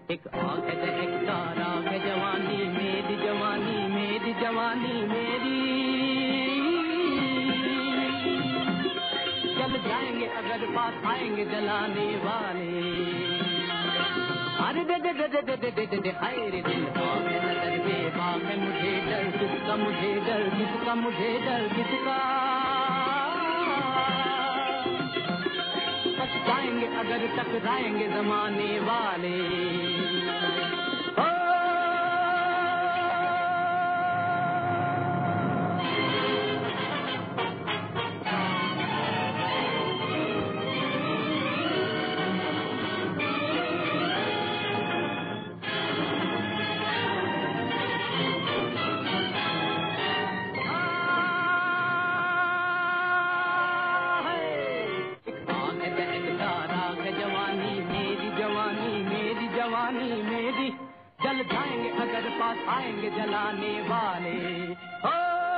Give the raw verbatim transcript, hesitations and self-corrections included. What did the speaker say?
एक आंख है दहकता राग है जवानी मेरी जवानी मेरी जवानी मेरी जल जाएंगे अगर पास आएंगे जलाने वाले अरे दे दे दे दे दे दे दे दे दे हाय रे दिल बाग है नजर बेबाक है मुझे डर किसका मुझे डर किसका मुझे डर किसका पछताएंगे अगर टकराएंगे जमाने वाले जल जाएंगे अगर पास आएंगे जलाने वाले हो